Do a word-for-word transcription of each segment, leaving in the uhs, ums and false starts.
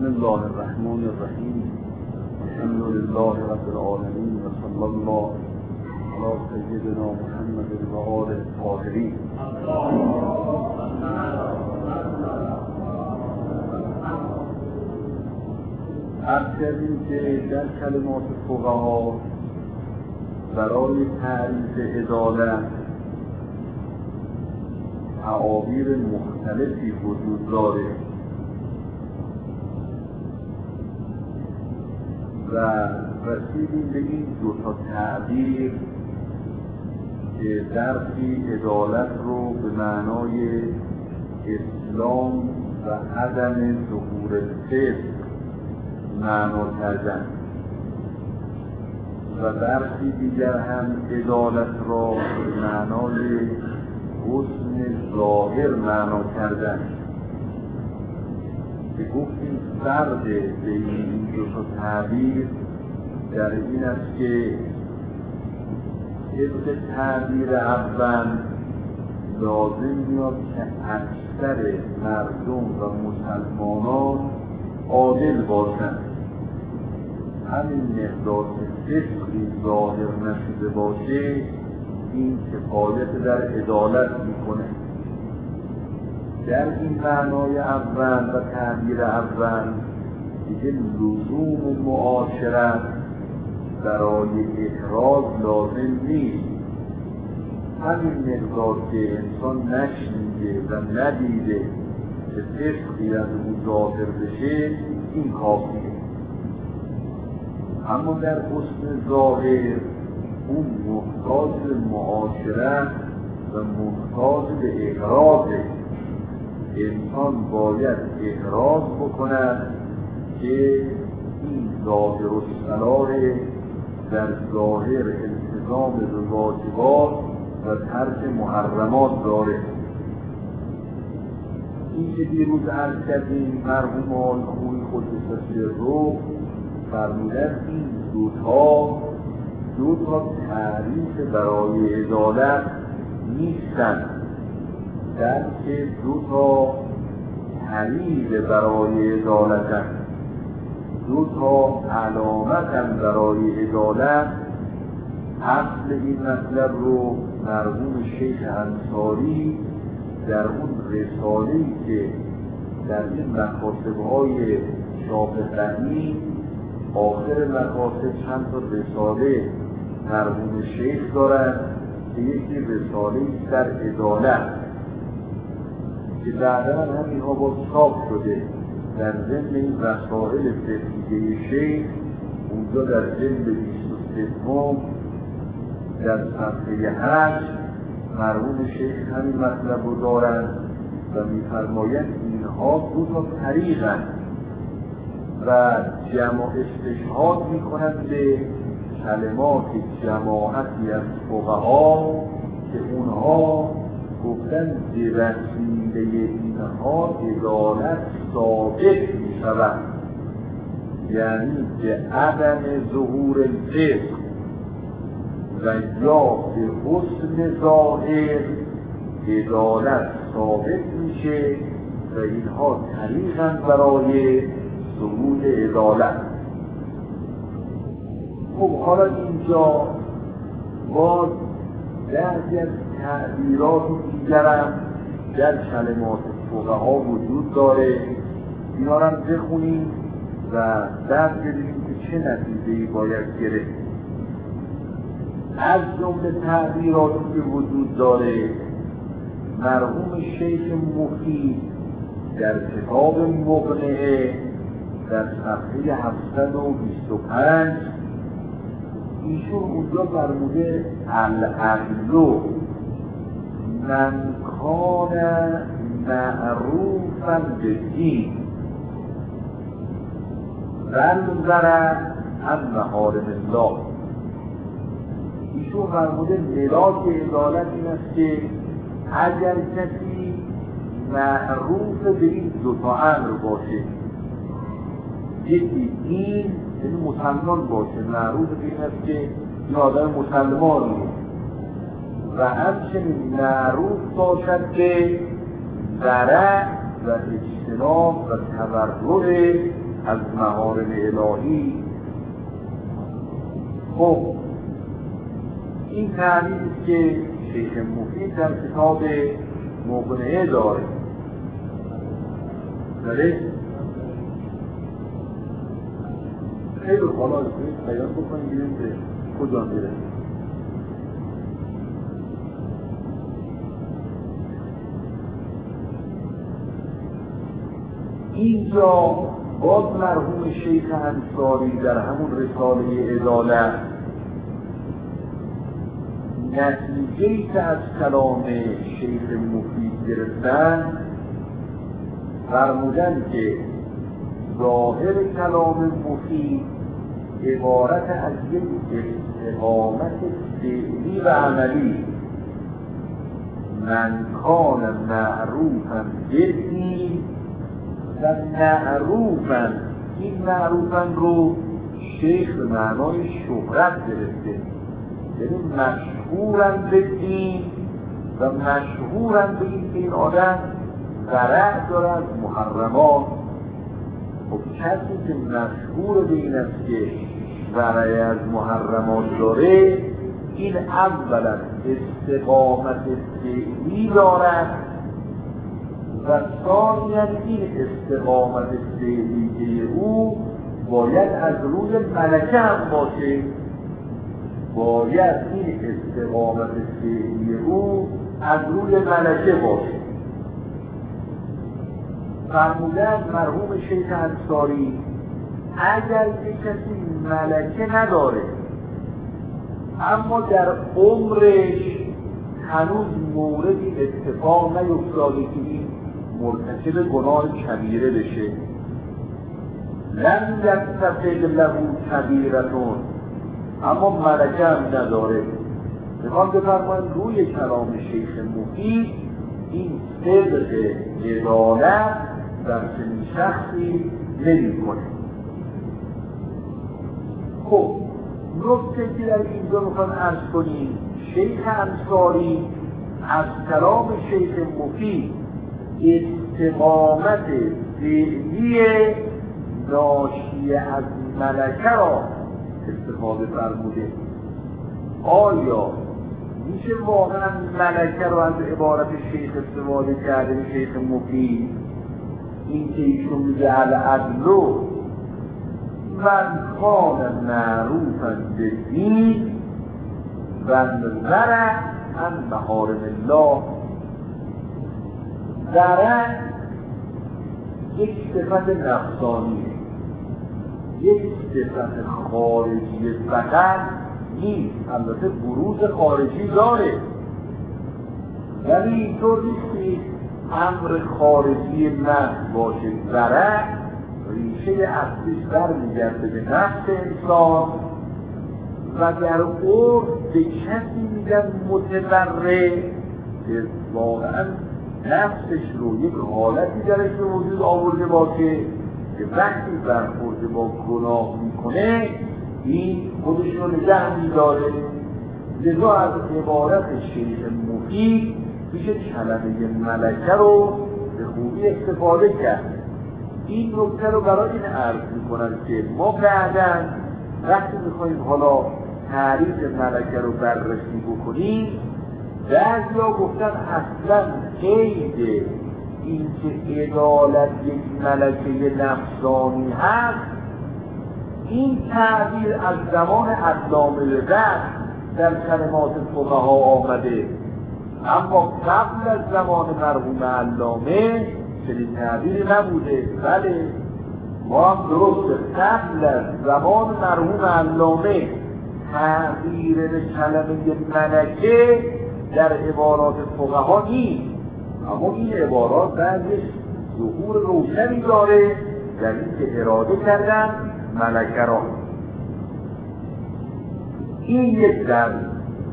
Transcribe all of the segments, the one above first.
بسم الله الرحمن الرحیم. الحمد لله رب العالمین و صلی الله علی سیدنا محمد و آله الطاهرین. عرض کردیم که در کلمات فقها برای تعریف عدالت تعابیر مختلفی وجود داره و رسیدیم به این دو تا تعبیر که درسی عدالت رو به معنای اسلام و عدم ظهور فسق معنا کردن و درسی دیگر هم عدالت را به معنای حسن ظاهر معنا کردن که گفتیم فرق بین این دو تا تعبیر در این است که طبق تعبیر اول لازم میاد که اکثر مردم و مسلمانان عادل باشند، همین مقدار که فسقی ظاهر نشده باشه این کفایت در عدالت میکنه. در این معنای اول و تعبیر اول دیگه لزوم معاشرت برای احراز لازم نیست، همین مقدار که انسان نشنیده و ندیده که فسقی از او ظاهر بشه این کافیه. اما در حسن ظاهر اون محتاج معاشرت و محتاج به احرازه. انسان باید احراز بکند که این ظاهر و صلاح در ظاهر التزام به واجبات و ترک محرمات داره. این که دیروز عرض کردیم مرحوم آقای خویی قدس رو فرمودن این دوتا دو تا تعریف برای عدالت نیستند، بلکه دو تا دلیل برای عدالت، دو تا علامت برای عدالت. اصل این مطلب رو مرحوم شیخ انصاری در اون رساله‌ای که در این مکاتب‌های شافعی آخر مکاتب چند تا رساله مرحوم شیخ دارند که یکی رساله‌ای در عدالت که بعدا هم اینها با چاپ شده در ضمن این رسائل فقهیه شیخ، اونجا در جلد بیست و سه در صفحه هشت مرحوم شیخ همین مطلب رو دارند و می‌فرمایند اینها دو تا طریقند و جمع استشهاد می‌کنند به کلمات جماعتی از فقها که اونها گفتن به وسیله اینها عدالت ثابت می‌شود، یعنی به عدم ظهور الفسق و یا به حسن ظاهر عدالت ثابت میشه و اینها طریقاً برای ثبوت عدالت. خب حالا اینجا باز بعضی از تعبیرات دیگرم در کلمات فقها وجود داره، اینا رو هم بخونیم و بعد ببینیم که چه نتیجه‌ای باید گرفت. از جمله تعبیراتی که وجود داره مرحوم شیخ مفید در کتاب مقنعه در صفحه هفتصد و بیست و پنج ایشون اونجا فرموده العدل من کان معروفا بالدین ونظر عن محارم الله. ایشون فرموده ملاک عدالت این است که اگر کسی معروف به این دو تا امر باشه، یکی دین یعنی مسلمان باشه، معروف به این است که این آدم مسلمانی و همچنین معروف باشد که ورع و اجتناب و تورع از محارم الهی. خب این تعبیری است که شیخ مفید در کتاب مقنعه داره. بله؟ خیلی حالا از این بیان بکنیم بیریم که کجا میره. اینجا باز مرحوم شیخ انصاری در همون رساله عدالت نتیجه‌ای که از کلام شیخ مفید گرفتن فرمودن که ظاهر کلام مفید عبارت از یک استقامت فعلی و عملی، من کان معروفا بالدین و معروفا، این معروفا رو شیخ به معنای شهرت گرفته، یعنی مشهورن به دین و مشهورن به این که این آدم ورع داره از محرمات. خب کسی که مشهور به این است که ورع از محرمات داره، این اولا استقامت فعلی دارد و ثانیاً این استقامت فعلی او باید از روی ملکه هم باشه، باید این استقامت فعلی او از روی ملکه باشه. فرمودن مرحوم شیخ انصاری اگر یک کسی ملکه نداره اما در عمرش هنوز موردی اتفاق نیفتاده که این مرتکب گناه کبیره بشه، لم یستفد له کبیرتون، اما ملکه هم نداره، میخوام بفرمایید روی کلام شیخ مفید این صدق عدالت در چنین شخصی نمی‌کنه. خب نکته که در اینجا میخوام عرض کنیم، شیخ انصاری از کلام شیخ مفید استقامت فعلی ناشی از ملکه را استفاده فرموده. آیا میشه واقعا ملکه را از عبارت شیخ استفاده کرده شیخ مفید؟ این که ایشون میگه العدلو من کان معروفا بالدین و ورع عن محارم الله. ورع یک صفت نفسانیه، یک صفت خارجی فقط نیست، البته بروز خارجی داره، ولی اینطور نیست که امر خارجی نفس باشه. ورع ریشه اصلیش برمیگرده به نفس انسان و در عرف به کسی میگن متبرع که واقعا نفسش رو یک حالتی درش به وجود آورده باشه که وقتی برخورده با گناه میکنه این خودش رو نگه میداره. لذا از عبارت شیخ مفید میشه کلمه ملکه رو به خوبی استفاده کرد. این نکته رو برای این عرض میکنم که ما بعداً وقتی میخواییم حالا تعریف ملکه رو بررسی بکنیم، بعضیا گفتن اصلا قید این که عدالت یک ملکه نفسانی هست، این تعبیر از زمان علامه رضا در کلمات فقها آمده، اما قبل از زمان مرحوم علامه چنین تعبیری نبوده. بله ما هم درست قبل از زمان مرحوم علامه تعبیر به کلمه ملکه در عبارات فقها نیست، اما این عبارات بعضش ظهور روشنی داره در این که اراده کردن ملکه را. این یک دلیل.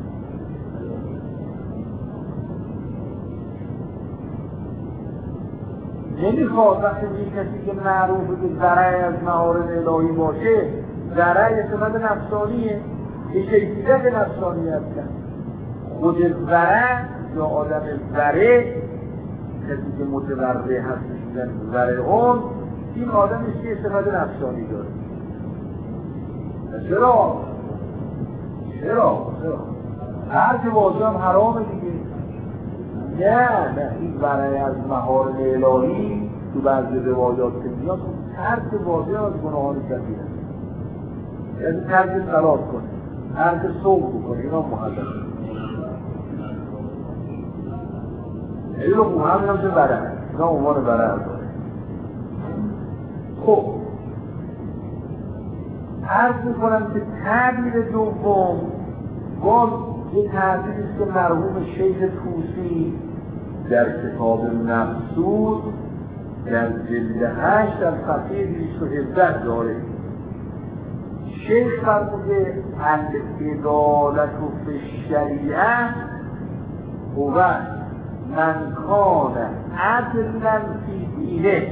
نمیخواد وقتی یک کسی که معروف به ذرع از معارض الهی باشه، ذرع صفت نفسانیه، یک کیفیت نفسانی هستن. خود ذرع یا آدم ذره، کسی که متورع هست میشن ذرعون، این آدمش که صفت نفسانی داره. چرا؟ چرا؟ چرا؟ هر که واضح هم حرامه دیگه. نه نه این برای از محارم الهی تو بعضی روایات که میاد ترک واضح از گناهان کبیره، یعنی ترک صلات کنه، ترک صوم بکنه، اینا محرم. این رو محرم هم چه برن، اینا عنوان برن داره. خب عرض میکنم که تعبیر دوم باز یه تعبیریست که مرحوم شیخ طوسی در کتاب مقصود در جلد هشت در صفحه دویست و هفده داره. شیخ فرموده العدالة فی الشریعة هو من کان عدلا فی دینه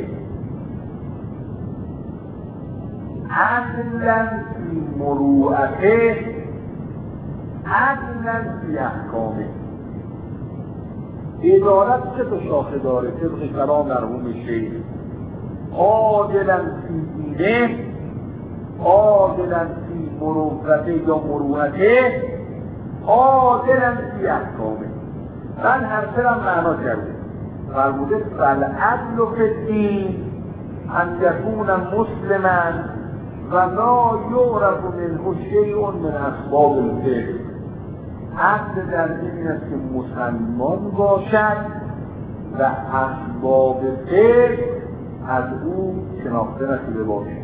عدلا فی مروءته عدلا فی احکامه. عدالت چه تو شاخه داره؟ طبق کلام مرحوم شیخ عادلا فی دینه، عادلا فی مروءته یا مروءته، عادلا فی احکامه. من هر سرم معنا کرده فرموده فالعدل فی الدین ان یکون مسلما و لا یعرف منه شیء من اسباب الفقه. عدل در این است که مسلمان باشد و اسباب فقه از او شناخته نشده باشد.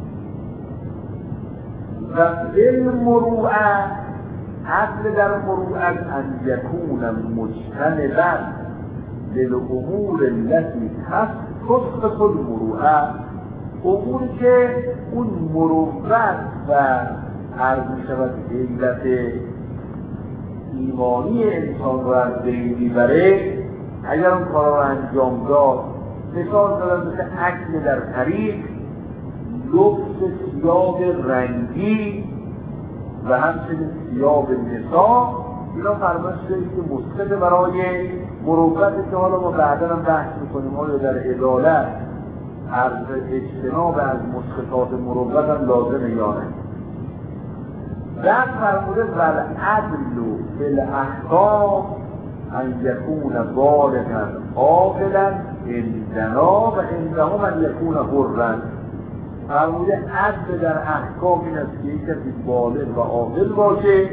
و بالمروءة عدل در مروءت ان یکون مجتنبا للامور التي تسقط المروءة، اموری که اون مروت و عرض می شود علت ایمانی انسان رو از بین میبره، اگر اون کار رو انجام داد. مثال دارم مثل اکل در طریق، لبس ثیاب رنگی و همچنین ثیاب نسا، اینا فرمایش دارید که مسقط برای مروت که حالا ما بعدا هم بحث میکنیم. حالا در عدالت عرض اجتناب از مسقطات مروت هم لازمه یا نه. بعد فرموده والعدل فی الاحکام ان یکون بالغا عاقلا عندنا و عندهم ان یکون حرا. فرموده عدل در احکام این است که یک کسی بالغ و عاقل باشه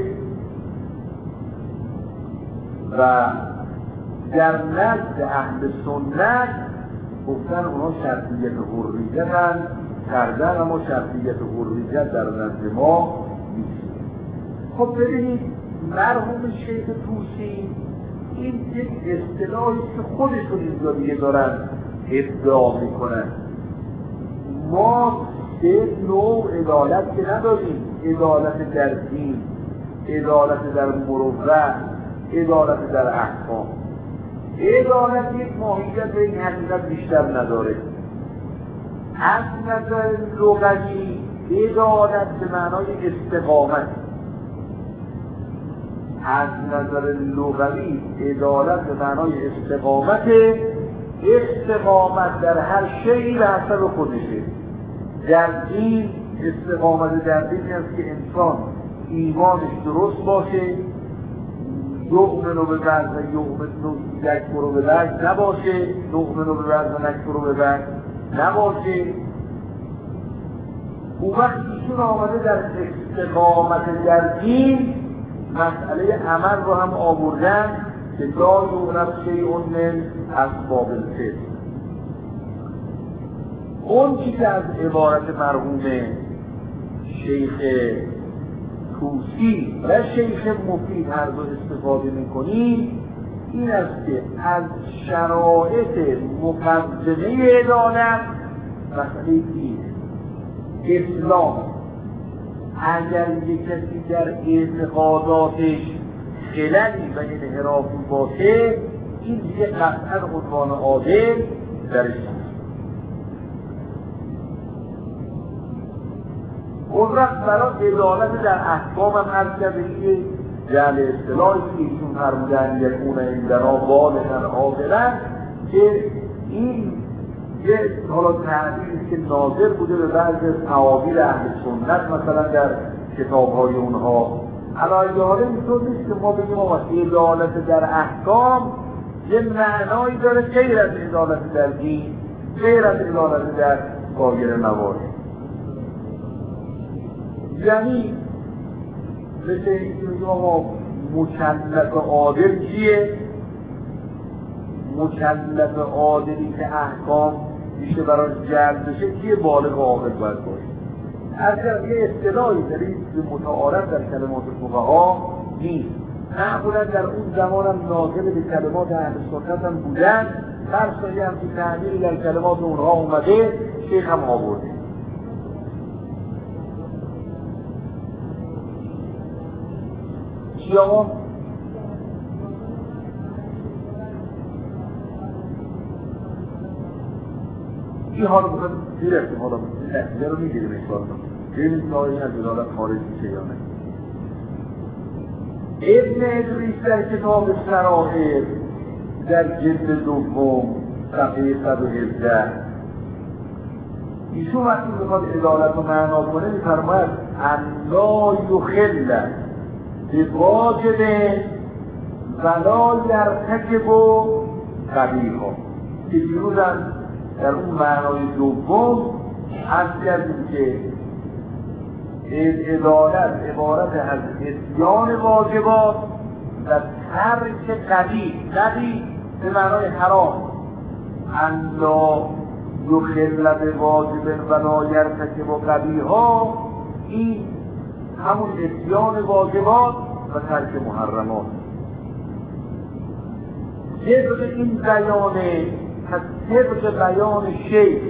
و در نزد اهل سنت گفتن اونا شرطیت حریت هم کردن، اما شرطیت حریت در نزد ما نیست. خب ببینید مرحوم شیخ طوسی این یک اصطلاحی که خودشون اینجا دیگه دارن ادعا میکنن. ما سه نوع عدالت که نداریم، عدالت در دین، عدالت در مروت، عدالت در احکام. عدالت یک ماهیت به این حقیقت بیشتر نداره. از نظر لغوی عدالت به معنای استقامت، از نظر لغوی عدالت به معنای استقامت، استقامت در هر شیئی به حسب خودشه. در دین استقامت در دین است که انسان ایمانش درست باشه، یؤمنو به بعض و یؤمنو یکفرو به بعض نباشه، یؤمنو به بعض و یکفرو به بعض نباشه. اون وقت ایشون آمده در استقامت در دین مسئله عمل رو هم آوردن که لا یعرف شیء من اسباب الفقه. اون چی که از عبارت مرحوم شیخ طوسی و شیخ مفید هر دو استفاده میکنیم این است که از شرایط مقدمه عدالت مسئله دین اسلام، اگر یک کسی در اعتقاداتش خللی و انحرافی باشه این دیگه قطعا عنوان عادل درش نیست. اون وقت برای عدالت در احکام هم عرض کرده که جعل اصطلاحی که ایشون فرمودن یکون عندنا بالغا عاقلا که این یه حالا تعبیری که ناظر بوده به بعض تعابیر اهل سنت مثلا در کتاب‌های اونها. علاوه حالا اینطور نیست که ما بگیم آقا عدالت در احکام یه معنایی داره غیر از عدالت در دین، غیر از عدالت در سایر موارد. یعنی مثل اینکه بگیم آقا مکلف عادل کیه؟ مکلف عادلی که احکام میشه برای جلب بشه کیه؟ بالغ و عاقل باید باشه. اگر یه اصطلاحی دارید که متعارف در کلمات فقها نیست، معمولا در اون زمان هم ناظر به کلمات اهل سنت هم بودن، هر سایی هم که تعبیری در کلمات اونها اومده شیخ هم آورده. چی آقا؟ این حالا بخواهد دیرفتیم حالا نتیجه رو میگیریم این کار ببینید که آیا این از عدالت خارج میشه یا نه. ابن ادریس در کتاب سرائر در جلد دوم صفحه صد و هفده ایشون وقتی میخواد عدالت رو معنا کنه میفرماید ان لا یخل بواجب ولا یرتکب قبیحا که دیروزم در اون معنای دوم عرض کردیم که عدالت عبارت از اتیان واجبات و ترک قبیح، قبیح به معنای حرام. ان لا یخل بواجب ولا یرتکب قبیحا، این همون اتیان واجبات و ترک محرمات. طبق این بیانه از طبق بیان شیخ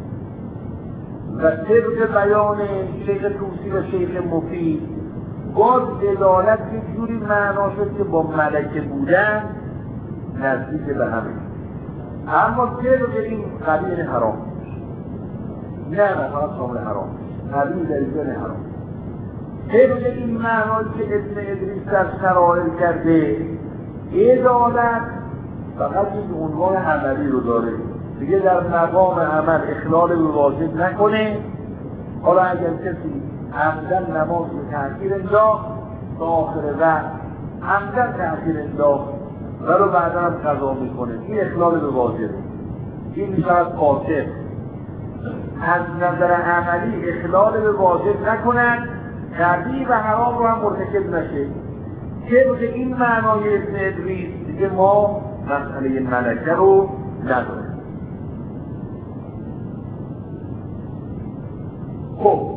و طبق بیان شیخ توسی و شیخ مفید باز عدالت یک جوری معنا شد که با ملکه بودن نزدیک به همه، اما طبق این قبیل حرام نه نه فقط شامل حرام قبیل در این حرام. طبق این معنایی که ابن ادریس در سرائر کرده عدالت فقط این عنوان عملی رو داره، دیگه در مقام عمل اخلال به واجب نکنه. حالا اگر کسی عمدن نماز رو تأخیر انداخت تا آخر وقت، عمدن تأخیر انداخت و رو بعدا هم قضا میکنه، این اخلال به واجب، این میشود قاطع. از نظر عملی اخلال به واجب نکنن، قبیح و حرام رو هم مرتکب نشه. طبق این معنای ابن ادریس دیگه ما مسئله ملکه رو نداره. خب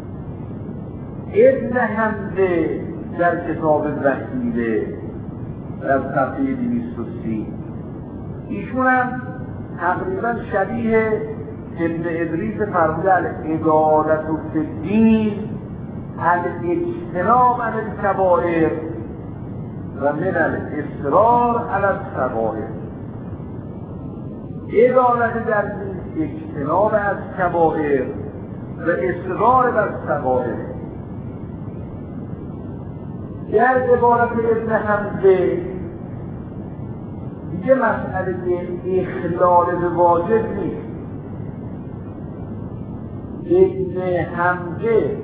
ابن حمزه در کتاب وسیله در صفحه دویست و سی ایشون هم تقریبا شبیه ابن ادریس فرموده عدالت فی الدین الاجتناب عن الکبائر و من الاصرار علی الصغائر. عدالت در دین اجتناب از کبائر و اصرار بر صغائر. در عبارت ابن حمزه دیگه مسئله اخلال به واجب نیست. ابن حمزه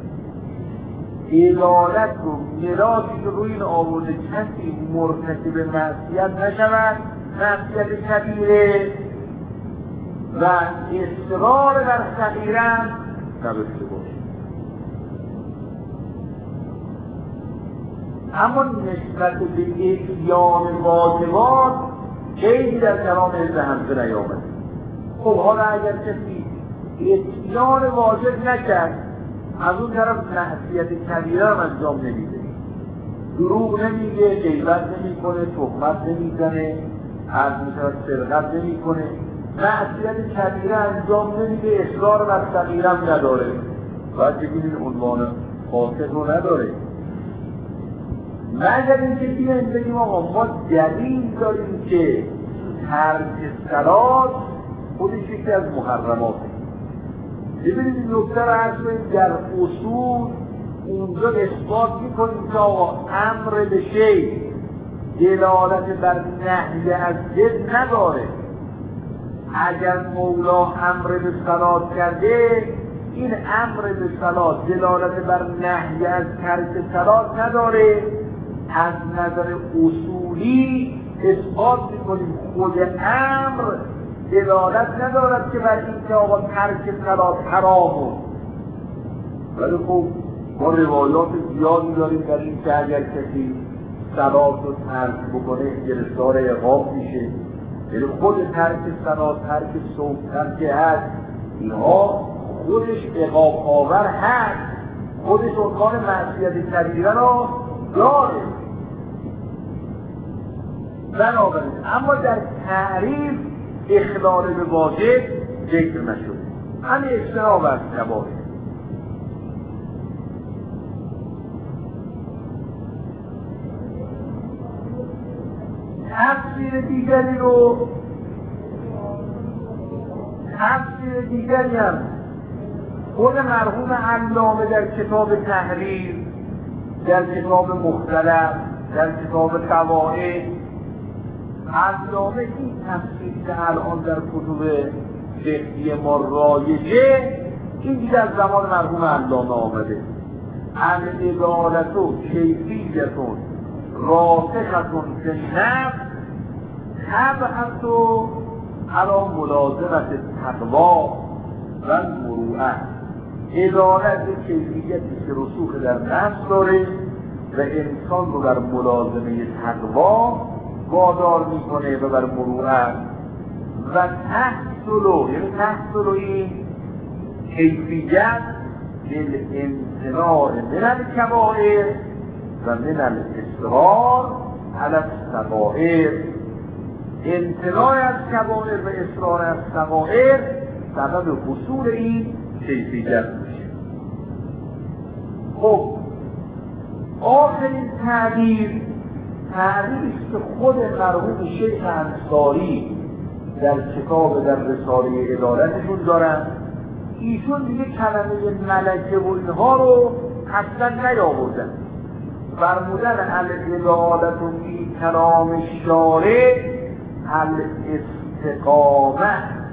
عدالت رو میراثی که روی این آورده کسی مرتکب معصیت نشود، معصیت کبیره و اصرار بر صغیره نبسته باشه. اما نسبت به اتیان واجبات خیلی در کلام ابن حمزه نیامده. خب حالا اگر کسی اتیان واجب نکرد، از اون طرف معصیت کبیره هم انجام نمیده، دروغ نمیگه، غیبت نمیکنه، تهمت نمیزنه، از اون طرف سرقت نمیکنه، معصیت کبیره انجام نمیده، اصرار بر صغیره هم نداره، باید بگیم این عنوان فاسق رو نداره. مگر اینکه بیایم بگیم آقا ما دلیل داریم که ترک صلات خودش یکی از محرماته. ببینید این نکته رو عرض کنید در اصول اونجا اثبات میکنیم که آقا امر به شیء دلالت بر نهی از ضد نداره، اگر مولا امر به صلات کرده، این امر به صلات دلالت بر نهی از ترک صلات نداره. از نظر اصولی اثبات میکنیم خود امر دلالت ندارد که بر این که آقا ترک صلات حرامه. ولی خب ما روایات زیادی داریم در این که اگر کسی صلات رو ترک بکنه گرفتار عقاب میشه. یعنی خود ترک صلات، ترک صوم، ترک حج، اینها خودش عقاب آور هست، خودش عنوان معصیت کبیره را داره. بنابراین اما در تعریف اخلال به واجب ذکر نشد، همین اجتناب از کبائر. تفسیر دیگری رو تفسیر دیگری هم خود مرحوم علامه در کتاب تحریر، در کتاب مختلف، در کتاب قواعد، علامه این تفسیر که الان در کتب فقهی ما رایجه، این دیگه از زمان مرحوم علامه آمده. العدالت و کیفیتون راسختون فی النفس تبعث علی ملازمت تقوا و المروءه. عدالت کیفیتی که رسوخ در نفس داره و انسان رو در ملازمه تقوا وادار میکنه و بر مروءه. و تحصل، یعنی تحصل این کیفیت للامتناع من الکبائر و من الاصرار علی الصغائر. امتناع از کبائر و اصرار از صغائر سبب حصول این کیفیت میشه. خب آخرین تعبیر تعبیری است که خود مرحوم شیخ انصاری در کتاب در رساله عدالتشون دارن. ایشون دیگه کلمه ملکه و اینها رو اصلا نیاوردن، فرمودن العدالت فی کلام الشارع الاستقامه.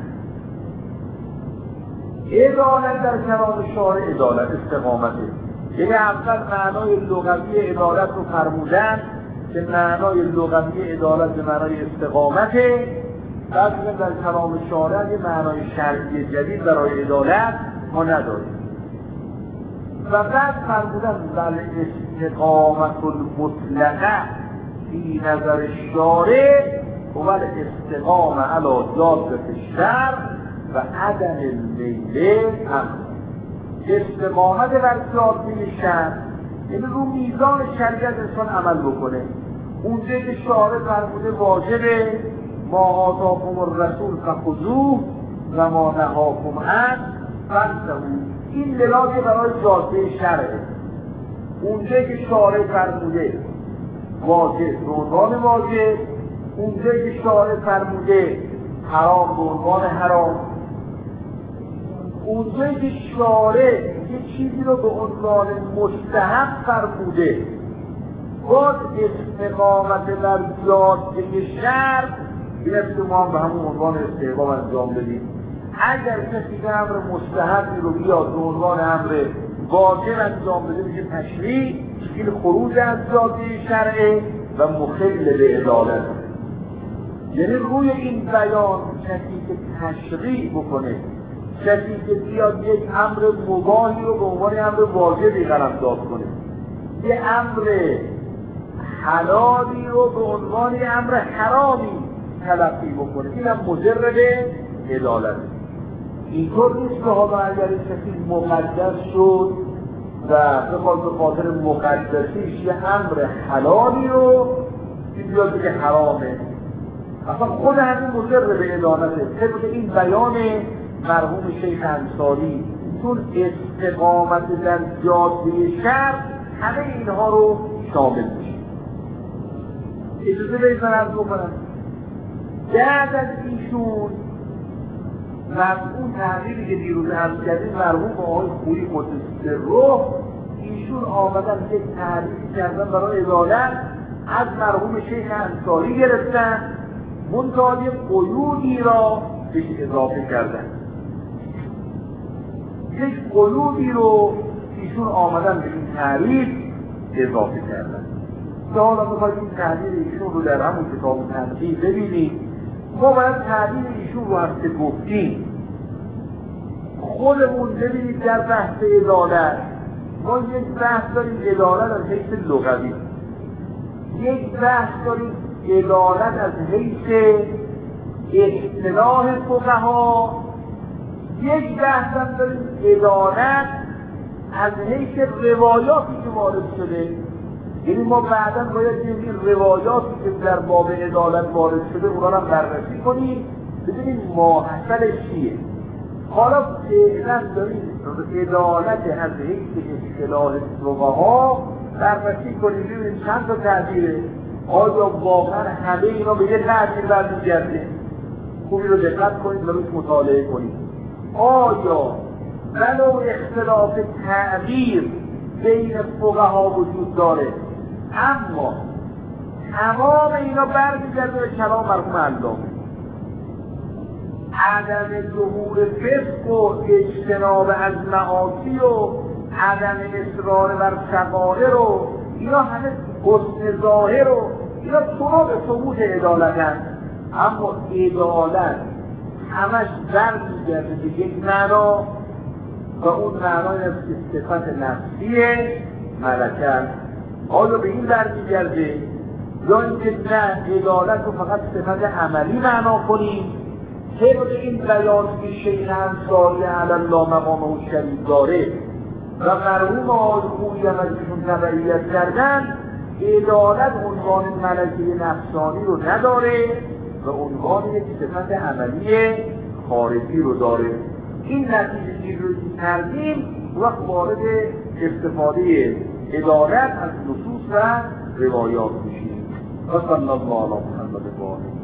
عدالت در کلام شارع عدالت استقامته. یعنی اول معنای لغوی عدالت رو فرمودن که معنای لغوی عدالت به معنای استقامته، بعد در کلام شارع یه معنای شرعی جدید برای عدالت ما نداریم. و بعد فرمودن بل استقامت المطلقه فی نظر شارع و بل استقامه علی جادة الشرع و عدم المیل هم. استقامت بر جاده شرع یعنی رو میزان شریعت انسان عمل بکنه. اونجایی که شارع فرموده واجبه ما آتاکم الرسول فخذوه و ما نهاکم عنه فانتهوا، این دلاله برای جاده شرعه. اونجایی که شارع فرموده واجب به عنوان واجب، اونجایی که شارع فرموده حرام به عنوان حرام، اونجایی که شارع یه چیزی رو به عنوان مستحب فرموده باز استقامت در جاده شرع گرفته ما هم به همون عنوان استحباب انجام بدیم. اگر کسی که امر مستحبی رو بیاد به عنوان امر واجب انجام بده میشه تشریع، این خروج از جاده شرعه و مخل به عدالت. یعنی روی این بیان کسی که تشریع بکنه، کسی که بیاد یک امر مباحی رو به عنوان امر واجبی قلمداد کنه، یه امر حلالی رو به عنوان امر حرامی تلقی بکنه، این هم مضر به عدالت. اینطور نیست که حالا اگر کسی مقدس شد و بخواد به خاطر مقدسیش یه امر حلالی رو بیاد بگه حرامه، اصلا خود همین مضر به عدالته. طبق این بیان مرحوم شیخ انصاری چون استقامت در جاده شرع همه اینها رو شامل میشه. اجازه بدید من عرض بکنم بعد از ایشون مرحوم تحریری که دیروز عرض کردیم مرحوم آقای خویی قدس روح، ایشون آمدن یک تحریری کردن برای عدالت از مرحوم شیخ انصاری گرفتن، منتها یه قیودی را بهش اضافه کردن. یک قلوبی رو ایشون آمدن به این تعریف اضافه کردن. که حالا میخواید این تعبیر ایشون رو در همون کتاب تنقیح ببینید. ما باید تعبیر ایشون رو هم که گفتیم خودمون ببینید در بحث عدالت. ما یک بحث داریم عدالت از حیث لغوی، یک بحث داریم عدالت از حیث اصطلاح فقها، یک بحث هم داریم عدالت از حیث روایاتی که وارد شده. یعنی ما بعدا باید این روایاتی که در باب عدالت وارد شده اونا هم بررسی کنیم ببینیم ماحصلش چیه. حالا فعلا داریم عدالت از حیث اصطلاح فقها بررسی کنیم ببینیم چند تا تعبیره، آیا واقعا همه اینا به یه تعبیر برمیگرده. خوبی رو دقت کنید و روش مطالعه کنید. آیا ولو اختلاف تعبیر بین فقها وجود داره اما تمام اینا برمیگرده به کلام مرحوم علامه. عدم ظهور فسق و اجتناب از معاصی و عدم اصرار بر شقائر و اینا همه حسن ظاهر و اینا طرق ثبوت عدالتن. اما عدالت همش برمیگرده به یک معنا و اون معنای از صفت نفسی ملکه. آیا به این برمیگرده یا اینکه نه عدالت رو فقط صفت عملی معنا کنیم طبق این بیان که شیخ انصاری علی الله مقامه شریف داره و مرحوم آقای خویی هم ازشون تبعیت کردن عدالت عنوان ملکه نفسانی رو نداره و عنوان یک صفت عملی خارجی رو داره. این نتیجه چیز رو کردیم وقت وارد استفاده عدالت از نصوص و روایات میشیم. و صلی الله علی محمد و آله